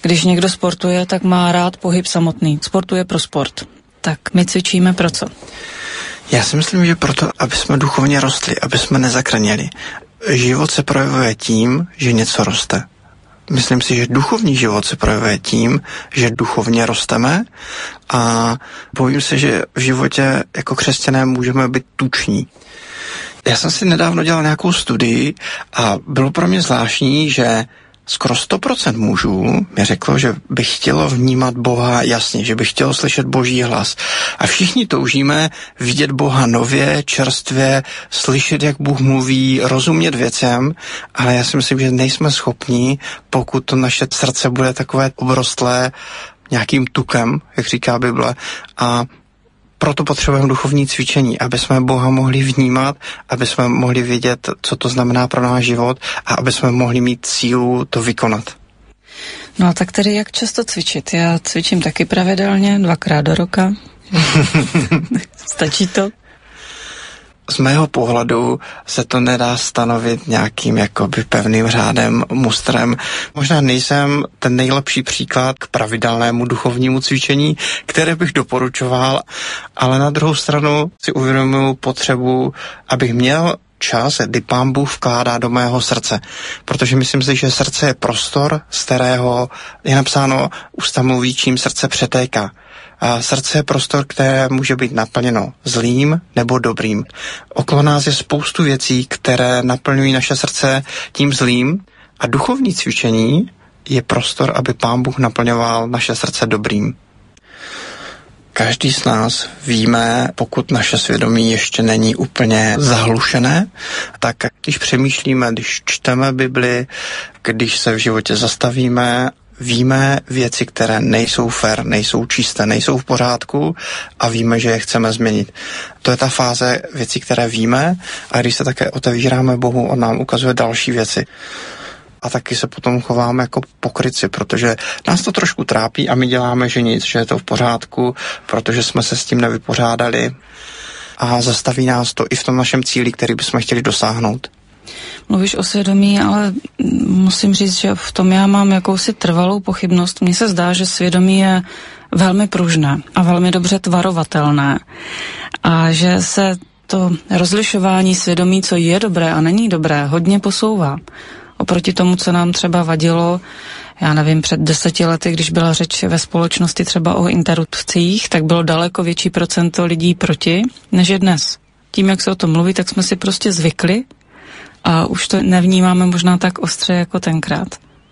Když někdo sportuje, tak má rád pohyb samotný. Sportuje pro sport. Tak my cvičíme pro co? Já si myslím, že proto, aby jsme duchovně rostli, aby jsme nezakrněli. Život se projevuje tím, že něco roste. Myslím si, že duchovní život se projevuje tím, že duchovně rosteme a bojím se, že v životě jako křesťané můžeme být tuční. Já jsem si nedávno dělal nějakou studii a bylo pro mě zvláštní, že skoro 100% mužů mi řeklo, že by chtělo vnímat Boha jasně, že by chtělo slyšet Boží hlas. A všichni toužíme vidět Boha nově, čerstvě, slyšet, jak Bůh mluví, rozumět věcem, ale já si myslím, že nejsme schopní, pokud to naše srdce bude takové obrostlé nějakým tukem, jak říká Bible, a proto potřebujeme duchovní cvičení, aby jsme Boha mohli vnímat, aby jsme mohli vědět, co to znamená pro náš život a aby jsme mohli mít sílu to vykonat. No a tak tedy jak často cvičit? Já cvičím taky pravidelně, 2krát do roka. Stačí to? Z mého pohledu se to nedá stanovit nějakým jakoby pevným řádem, mustrem. Možná nejsem ten nejlepší příklad k pravidelnému duchovnímu cvičení, které bych doporučoval, ale na druhou stranu si uvědomuji potřebu, abych měl čas, kdy Pán Bůh vkládá do mého srdce. Protože myslím si, že srdce je prostor, z kterého je napsáno, ústa mluví, čím srdce přetéká. A srdce je prostor, které může být naplněno zlým nebo dobrým. Okolo nás je spoustu věcí, které naplňují naše srdce tím zlým a duchovní cvičení je prostor, aby Pán Bůh naplňoval naše srdce dobrým. Každý z nás víme, pokud naše svědomí ještě není úplně zahlušené, tak když přemýšlíme, když čteme Bibli, když se v životě zastavíme, víme věci, které nejsou fair, nejsou čisté, nejsou v pořádku a víme, že je chceme změnit. To je ta fáze věcí, které víme a když se také otevíráme Bohu, on nám ukazuje další věci. A taky se potom chováme jako pokrytci, protože nás to trošku trápí a my děláme, že nic, že je to v pořádku, protože jsme se s tím nevypořádali a zastaví nás to i v tom našem cíli, který bychom chtěli dosáhnout. Mluvíš o svědomí, ale musím říct, že v tom já mám jakousi trvalou pochybnost. Mně se zdá, že svědomí je velmi pružné a velmi dobře tvarovatelné a že se to rozlišování svědomí, co je dobré a není dobré, hodně posouvá. Oproti tomu, co nám třeba vadilo, já nevím, před 10 lety, když byla řeč ve společnosti třeba o interrupcích, tak bylo daleko větší procento lidí proti, než je dnes. Tím, jak se o tom mluví, tak jsme si prostě zvykli a už to nevnímáme možná tak ostře jako tenkrát.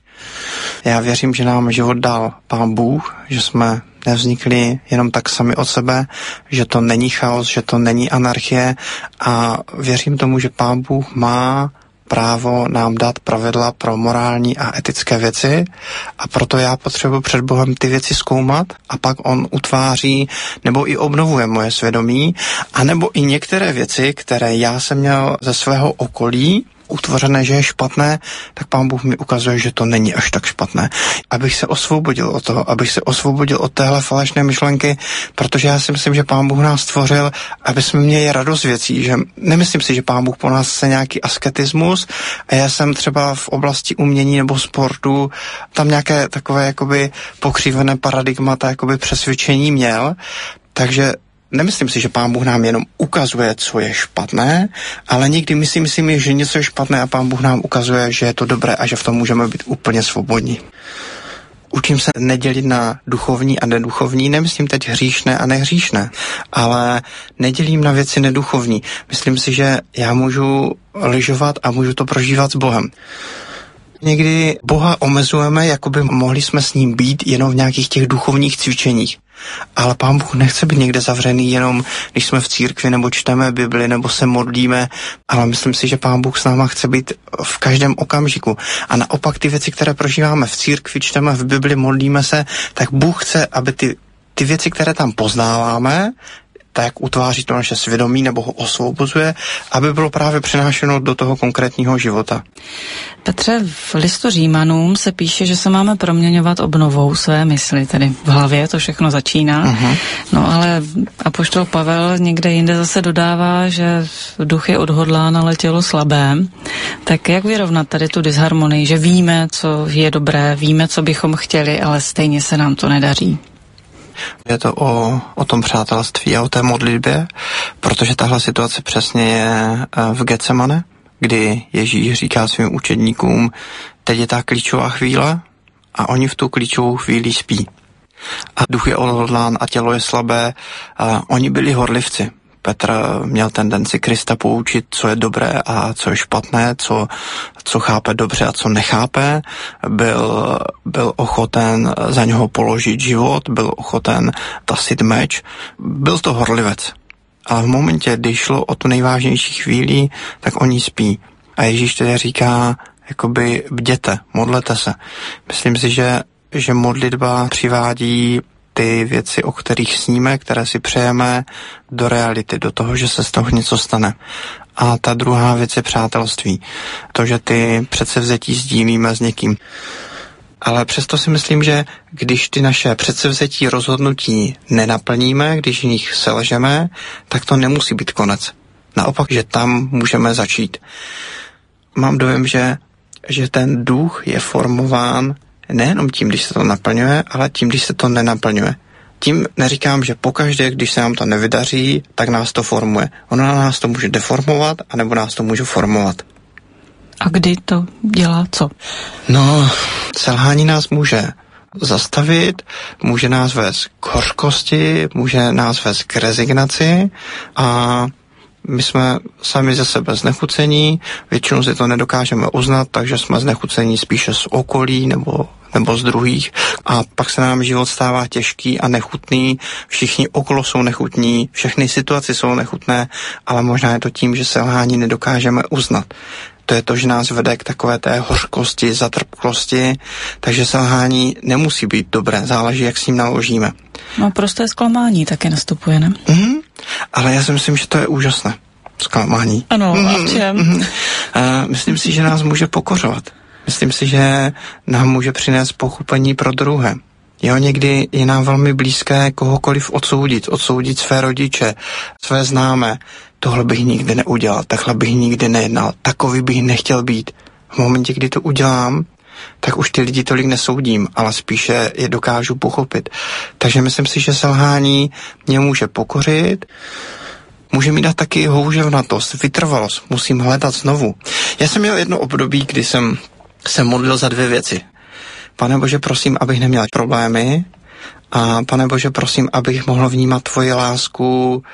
Já věřím, že nám život dal Pán Bůh, že jsme nevznikli jenom tak sami od sebe, že to není chaos, že to není anarchie a věřím tomu, že Pán Bůh má právo nám dát pravidla pro morální a etické věci a proto já potřebuji před Bohem ty věci zkoumat a pak on utváří nebo i obnovuje moje svědomí a nebo i některé věci, které já jsem měl ze svého okolí utvořené, že je špatné, tak Pán Bůh mi ukazuje, že to není až tak špatné. Abych se osvobodil od toho, abych se osvobodil od téhle falešné myšlenky, protože já si myslím, že Pán Bůh nás stvořil, aby jsme měli radost věcí, že nemyslím si, že Pán Bůh po nás chce nějaký asketismus a já jsem třeba v oblasti umění nebo sportu tam nějaké takové jakoby pokřivené paradigmata, jakoby přesvědčení měl, takže nemyslím si, že Pán Bůh nám jenom ukazuje, co je špatné, ale někdy myslím, že něco je špatné a Pán Bůh nám ukazuje, že je to dobré a že v tom můžeme být úplně svobodní. Učím se nedělit na duchovní a neduchovní, nemyslím teď hříšné a nehříšné, ale nedělím na věci neduchovní. Myslím si, že já můžu lyžovat a můžu to prožívat s Bohem. Někdy Boha omezujeme, jako by mohli jsme s ním být jenom v nějakých těch duchovních cvičeních. Ale Pán Bůh nechce být někde zavřený jenom, když jsme v církvi nebo čteme Bibli nebo se modlíme, ale myslím si, že Pán Bůh s náma chce být v každém okamžiku. A naopak ty věci, které prožíváme v církvi, čteme v Bibli, modlíme se, tak Bůh chce, aby ty věci, které tam poznáváme, tak utváří to naše svědomí nebo ho osvobozuje, aby bylo právě přenášeno do toho konkrétního života. Petře, v listu Římanům se píše, že se máme proměňovat obnovou své mysli, tedy v hlavě to všechno začíná. Uh-huh. No ale apoštol Pavel někde jinde zase dodává, že duch je odhodlán, ale tělo slabé. Tak jak vyrovnat tady tu disharmonii, že víme, co je dobré, víme, co bychom chtěli, ale stejně se nám to nedaří? Je to o tom přátelství a o té modlitbě, protože tahle situace přesně je v Getsemane, kdy Ježíš říká svým učedníkům, teď je ta klíčová chvíle a oni v tu klíčovou chvíli spí. A duch je odhodlán a tělo je slabé a oni byli horlivci. Petr měl tendenci Krista poučit, co je dobré a co je špatné, co chápe dobře a co nechápe. Byl ochoten za něho položit život, byl ochoten tasit meč. Byl to horlivec. Ale v momentě, kdy šlo o tu nejvážnější chvíli, tak oni spí. A Ježíš tedy říká, jakoby bděte, modlete se. Myslím si, že modlitba přivádí ty věci, o kterých sníme, které si přejeme, do reality, do toho, že se z toho něco stane. A ta druhá věc je přátelství. To, že ty předsevzetí sdílíme s někým. Ale přesto si myslím, že když ty naše předsevzetí rozhodnutí nenaplníme, když v nich selžeme, tak to nemusí být konec. Naopak, že tam můžeme začít. Mám dojem, že ten duch je formován nejenom tím, když se to naplňuje, ale tím, když se to nenaplňuje. Tím neříkám, že pokaždé, když se nám to nevydaří, tak nás to formuje. Ono nás to může deformovat, anebo nás to může formovat. A kdy to dělá co? No, selhání nás může zastavit, může nás vést k hořkosti, může nás vést k rezignaci a my jsme sami ze sebe znechucení, většinou si to nedokážeme uznat, takže jsme znechucení spíše z okolí nebo z druhých a pak se nám život stává těžký a nechutný, všichni okolo jsou nechutní, všechny situace jsou nechutné, ale možná je to tím, že selhání nedokážeme uznat. To je to, že nás vede k takové té hořkosti, zatrpklosti, takže selhání nemusí být dobré, záleží, jak s ním naložíme. No prosté zklamání taky nastupuje, ne? Ale já si myslím, že to je úžasné. Zklamání. Ano, a v čem? Myslím si, že nás může pokořovat. Myslím si, že nám může přinést pochopení pro druhé. Jo, někdy je nám velmi blízké kohokoliv odsoudit své rodiče, své známé. Tohle bych nikdy neudělal, takhle bych nikdy nejednal, takový bych nechtěl být. V momentě, kdy to udělám, tak už ty lidi tolik nesoudím, ale spíše je dokážu pochopit. Takže myslím si, že selhání mě může pokořit, může mi dát taky houževnatost, vytrvalost, musím hledat znovu. Já jsem měl jedno období, kdy jsem se modlil za 2 věci. Pane Bože, prosím, abych neměl problémy a Pane Bože, prosím, abych mohl vnímat tvoji lásku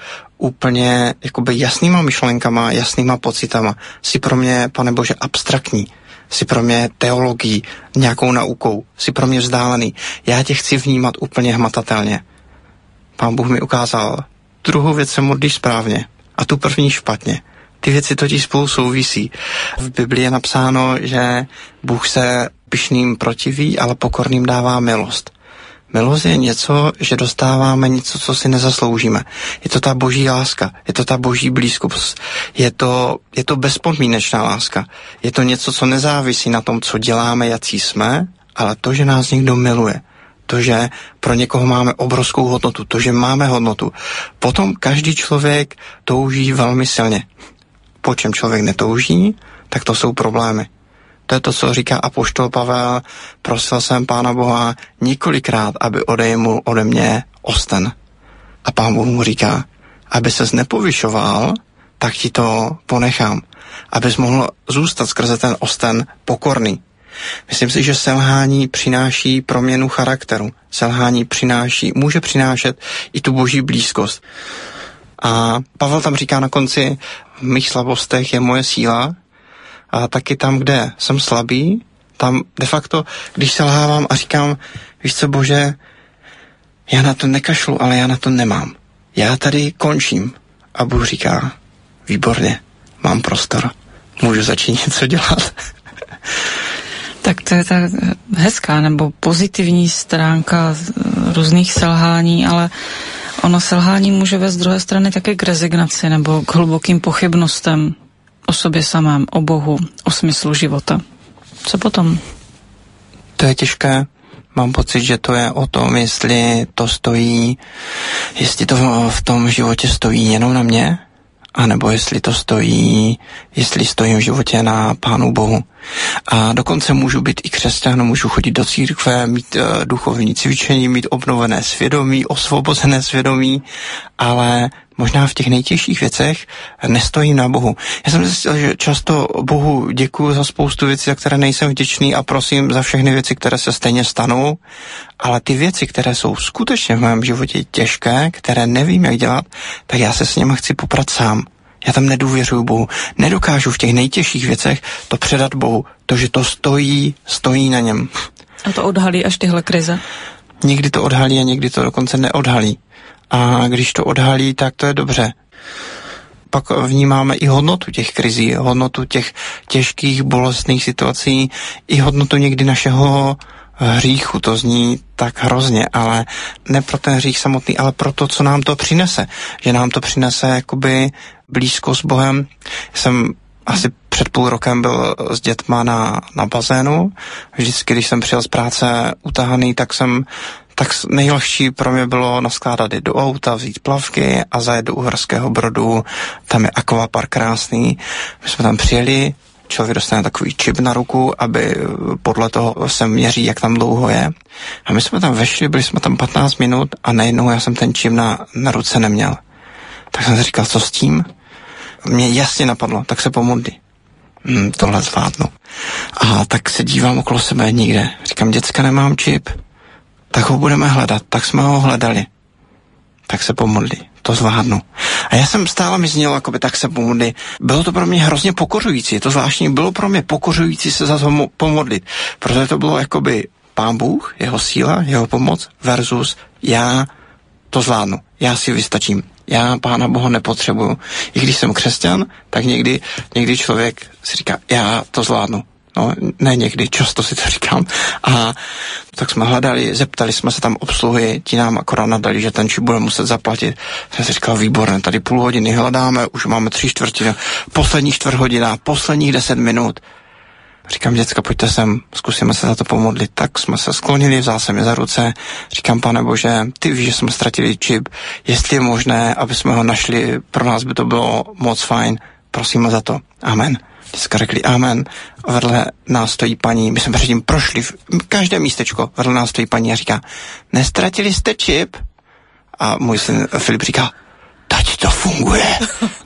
úplně jakoby jasnýma myšlenkama, jasnýma pocitama. Jsi pro mě, Pane Bože, abstraktní. Jsi pro mě teologií, nějakou naukou. Jsi pro mě vzdálený. Já tě chci vnímat úplně hmatatelně. Pán Bůh mi ukázal, druhou věc se modlíš správně a tu první špatně. Ty věci totiž spolu souvisí. V Biblii je napsáno, že Bůh se pyšným protiví, ale pokorným dává milost. Milost je něco, že dostáváme něco, co si nezasloužíme. Je to ta boží láska, je to ta boží blízkost, je to bezpodmínečná láska. Je to něco, co nezávisí na tom, co děláme, jací jsme, ale to, že nás někdo miluje. To, že pro někoho máme obrovskou hodnotu, to, že máme hodnotu. Potom každý člověk touží velmi silně. Po čem člověk netouží, tak to jsou problémy. To je to, co říká apoštol Pavel, prosil jsem Pána Boha několikrát, aby odejmul ode mě osten. A Pán Bůh mu říká, aby ses nepovyšoval, tak ti to ponechám. Abys mohl zůstat skrze ten osten pokorný. Myslím si, že selhání přináší proměnu charakteru. Selhání může přinášet i tu boží blízkost. A Pavel tam říká na konci, v mých slabostech je moje síla, a taky tam, kde jsem slabý, tam de facto, když selhávám a říkám, víš co, Bože, já na to nekašlu, ale já na to nemám. Já tady končím. A Bůh říká, výborně, mám prostor, můžu začít něco dělat. Tak to je ta hezká nebo pozitivní stránka různých selhání, ale Ono selhání může vést z druhé strany také k rezignaci nebo k hlubokým pochybnostem o sobě samém, o Bohu, o smyslu života. Co potom? To je těžké. Mám pocit, že to je o tom, jestli to v tom životě stojí jenom na mě, anebo jestli stojím v životě na Pánu Bohu. A dokonce můžu být i křesťan, můžu chodit do církve, mít duchovní cvičení, mít obnovené svědomí, osvobozené svědomí, ale možná v těch nejtěžších věcech nestojím na Bohu. Já jsem zjistil, že často Bohu děkuju za spoustu věcí, za které nejsem vděčný a prosím za všechny věci, které se stejně stanou, ale ty věci, které jsou skutečně v mém životě těžké, které nevím, jak dělat, tak já se s nimi chci poprat sám. Já tam nedůvěřuju Bohu. Nedokážu v těch nejtěžších věcech to předat Bohu. To, že to stojí na něm. A to odhalí až tyhle krize? Někdy to odhalí a někdy to dokonce neodhalí. A když to odhalí, tak to je dobře. Pak vnímáme i hodnotu těch krizí, hodnotu těch těžkých, bolestných situací, i hodnotu někdy našeho hříchu. To zní tak hrozně, ale ne pro ten hřích samotný, ale pro to, co nám to přinese. Že nám to přinese jakoby blízkost s Bohem. Jsem asi před půl rokem byl s dětma na bazénu. Vždycky, když jsem přijel z práce utahaný, tak nejlehčí pro mě bylo naskládat je do auta, vzít plavky a zajet do Uherského Brodu. Tam je akvapark krásný. My jsme tam přijeli, člověk dostane takový čip na ruku, aby podle toho se měří, jak tam dlouho je. A my jsme tam vešli, byli jsme tam 15 minut a najednou já jsem ten čip na ruce neměl. Tak jsem si říkal, co s tím? Mě jasně napadlo, tak se pomodli. Tohle zvládnu. A tak se dívám okolo sebe nikde. Říkám, děcka, nemám čip. Tak ho budeme hledat. Tak jsme ho hledali. Tak se pomodli. To zvládnu. A já jsem stále mi znělo, jakoby tak se pomodli. Bylo to pro mě hrozně pokořující. Je to zvláštní. Bylo pro mě pokořující se za to pomodlit. Protože to bylo jakoby Pán Bůh, jeho síla, jeho pomoc versus já to zvládnu. Já si vystačím. Já Pána Boha nepotřebuju. I když jsem křesťan, tak někdy člověk si říká, já to zvládnu. No, ne někdy, často si to říkám. A tak jsme hledali, zeptali jsme se tam obsluhy, ti nám akorát nadali, že ten čip bude muset zaplatit. Jsem si říkal, výborné, tady půl hodiny hledáme, už máme 3/4, poslední 1/4 hodina, posledních 10 minut. Říkám, děcka, pojďte sem, zkusíme se za to pomodlit. Tak jsme se sklonili, vzal jsem je za ruce. Říkám, Pane Bože, ty víš, že jsme ztratili čip. Jestli je možné, aby jsme ho našli, pro nás by to bylo moc fajn. Prosíme za to. Amen. Děcka řekli amen. Vedle nás stojí paní, my jsme předtím prošli v každé místečko. Vedle nás stojí paní a říká, nestratili jste čip? A můj syn Filip říká, teď to funguje.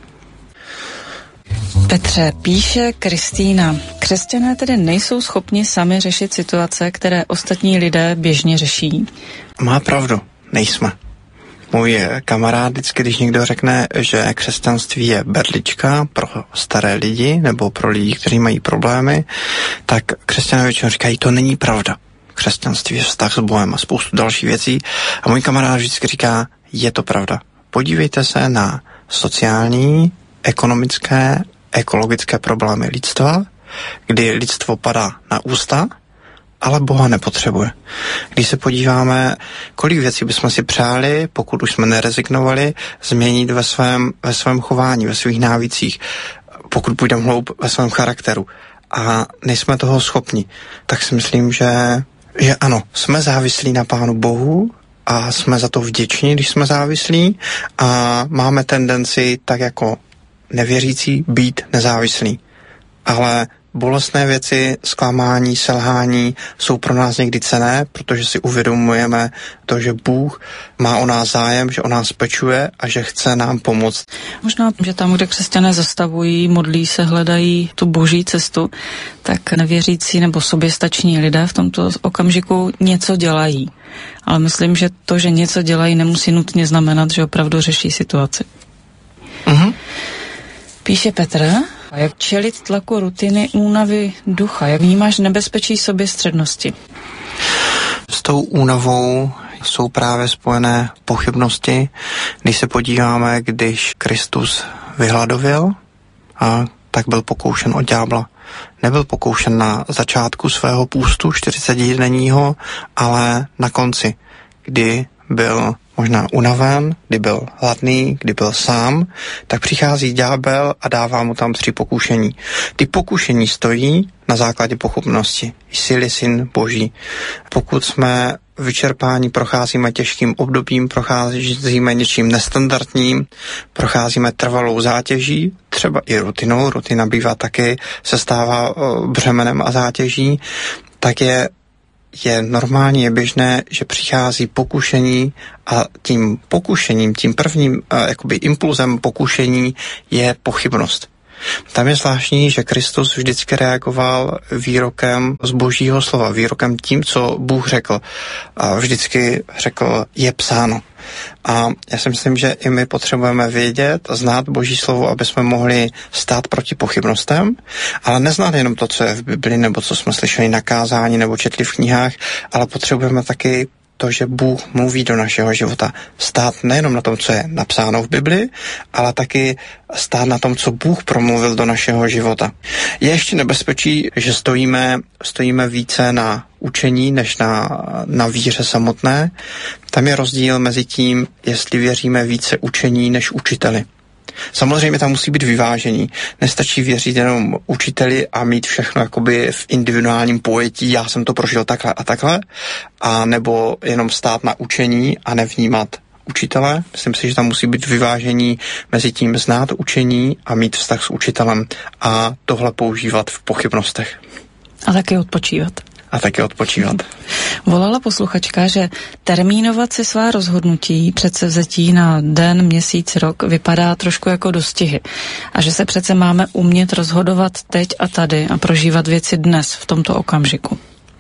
Petře, píše Kristýna, křesťané tedy nejsou schopni sami řešit situace, které ostatní lidé běžně řeší. Má pravdu, nejsme. Můj kamarád vždycky, když někdo řekne, že křesťanství je berlička pro staré lidi nebo pro lidi, kteří mají problémy, tak křesťané většinou říkají, to není pravda. Křesťanství je vztah s Bohem a spoustu dalších věcí. A můj kamarád vždycky říká, je to pravda. Podívejte se na sociální, ekonomické, ekologické problémy lidstva, kdy lidstvo padá na ústa, ale Boha nepotřebuje. Když se podíváme, kolik věcí bychom si přáli, pokud už jsme nerezignovali, změnit ve svém chování, ve svých návycích, pokud půjdeme hloub ve svém charakteru a nejsme toho schopni, tak si myslím, že ano, jsme závislí na Pánu Bohu a jsme za to vděční, když jsme závislí a máme tendenci tak jako nevěřící být nezávislí. Ale bolestné věci, zklamání, selhání jsou pro nás někdy cenné, protože si uvědomujeme to, že Bůh má o nás zájem, že o nás pečuje a že chce nám pomoct. Možná, že tam, kde křesťané zastavují, modlí se, hledají tu boží cestu, tak nevěřící nebo soběstační lidé v tomto okamžiku něco dělají. Ale myslím, že to, že něco dělají, nemusí nutně znamenat, že opravdu řeší situaci. Mhm. Píše Petr, jak čelit tlaku rutiny, únavy ducha, jak vnímáš nebezpečí soběstřednosti? S tou únavou jsou právě spojené pochybnosti. Když se podíváme, když Kristus vyhladověl, tak byl pokoušen od ďábla. Nebyl pokoušen na začátku svého půstu 40denního, ale na konci, kdy byl možná unaven, kdy byl hladný, kdy byl sám, tak přichází ďábel a dává mu tam 3 pokušení. Ty pokušení stojí na základě pochopnosti. Jsi-li syn Boží. Pokud jsme vyčerpání, procházíme těžkým obdobím, procházíme něčím nestandardním, procházíme trvalou zátěží, třeba i rutinou, rutina bývá taky, se stává břemenem a zátěží, tak je normální, je běžné, že přichází pokušení a tím pokušením, tím prvním jakoby impulzem pokušení je pochybnost. Tam je zvláštní, že Kristus vždycky reagoval výrokem z Božího slova, výrokem tím, co Bůh řekl. A vždycky řekl, je psáno. A já si myslím, že i my potřebujeme vědět, znát Boží slovo, aby jsme mohli stát proti pochybnostem, ale neznát jenom to, co je v Bibli, nebo co jsme slyšeli na kázání, nebo četli v knihách, ale potřebujeme taky to, že Bůh mluví do našeho života. Stát nejenom na tom, co je napsáno v Bibli, ale taky stát na tom, co Bůh promluvil do našeho života. Je ještě nebezpečí, že stojíme více na učení, než na víře samotné. Tam je rozdíl mezi tím, jestli věříme více učení než učiteli. Samozřejmě tam musí být vyvážení. Nestačí věřit jenom učiteli a mít všechno jakoby v individuálním pojetí, já jsem to prožil takhle a takhle, a nebo jenom stát na učení a nevnímat učitele. Myslím si, že tam musí být vyvážení mezi tím znát učení a mít vztah s učitelem a tohle používat v pochybnostech. A taky odpočívat. Volala posluchačka, že termínovat si svá rozhodnutí, předsevzetí na den, měsíc, rok vypadá trošku jako dostihy. A že se přece máme umět rozhodovat teď a tady a prožívat věci dnes, v tomto okamžiku.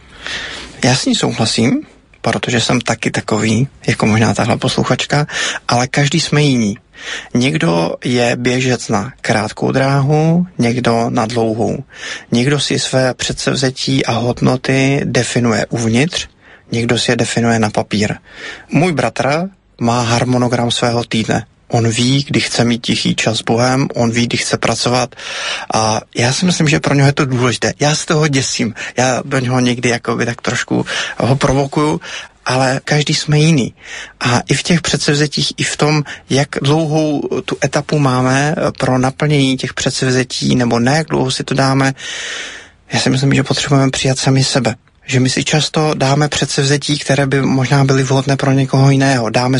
Já s ní souhlasím, protože jsem taky takový, jako možná tahle posluchačka, ale každý jsme jiný. Někdo je běžec na krátkou dráhu, někdo na dlouhou. Někdo si své předsevzetí a hodnoty definuje uvnitř, někdo si je definuje na papír. Můj bratr má harmonogram svého týdne. On ví, kdy chce mít tichý čas s Bohem, on ví, kdy chce pracovat a já si myslím, že pro něho je to důležité. Já se toho děsím, já do něho někdy jakoby tak trošku ho provokuju, ale každý jsme jiný. A i v těch předsevzetích, i v tom, jak dlouhou tu etapu máme pro naplnění těch předsevzetí, nebo ne, jak dlouho si to dáme, já si myslím, že potřebujeme přijat sami sebe. Že my si často dáme předsevzetí, které by možná byly vhodné pro někoho jiného. Dáme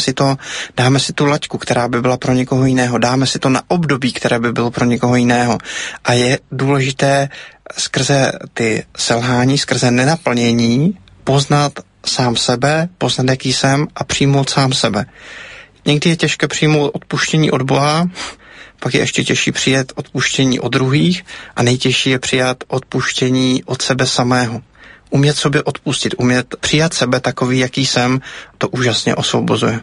si tu laťku, která by byla pro někoho jiného. Dáme si to na období, které by bylo pro někoho jiného. A je důležité skrze ty selhání, skrze nenaplnění poznat sám sebe, poznat, jaký jsem a přijmout sám sebe. Někdy je těžké přijmout odpuštění od Boha, pak je ještě těžší přijet odpuštění od druhých a nejtěžší je přijat odpuštění od sebe samého. Umět sobě odpustit, umět přijat sebe takový, jaký jsem, to úžasně osvobozuje.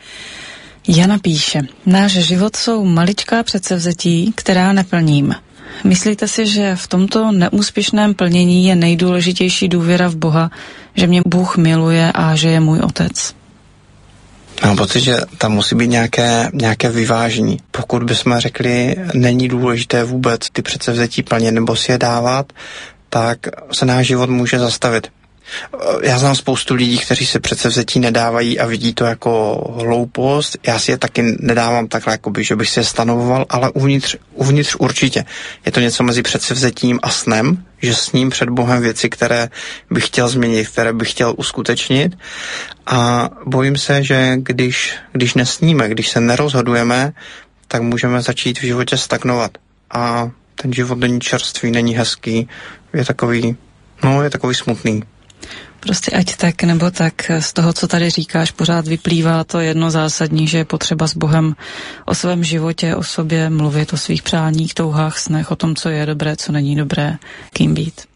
Jana píše, náš život jsou maličká předsevzetí, která neplním. Myslíte si, že v tomto neúspěšném plnění je nejdůležitější důvěra v Boha, že mě Bůh miluje a že je můj otec? Mám pocit, že tam musí být nějaké vyvážení. Pokud bychom řekli, není důležité vůbec ty předsevzetí plnit nebo si je dávat, tak se náš život může zastavit. Já znám spoustu lidí, kteří se předsevzetí nedávají a vidí to jako hloupost. Já si je taky nedávám takhle, jakoby, že bych si je stanovoval, ale uvnitř určitě. Je to něco mezi předsevzetím a snem, že sním před Bohem věci, které bych chtěl změnit, které bych chtěl uskutečnit. A bojím se, že když nesníme, když se nerozhodujeme, tak můžeme začít v životě stagnovat. A ten život není čerstvý, není hezký, je takový smutný. Prostě ať tak nebo tak z toho, co tady říkáš, pořád vyplývá to jedno zásadní, že je potřeba s Bohem o svém životě, o sobě mluvit, o svých přáních, touhách, snech, o tom, co je dobré, co není dobré, kým být.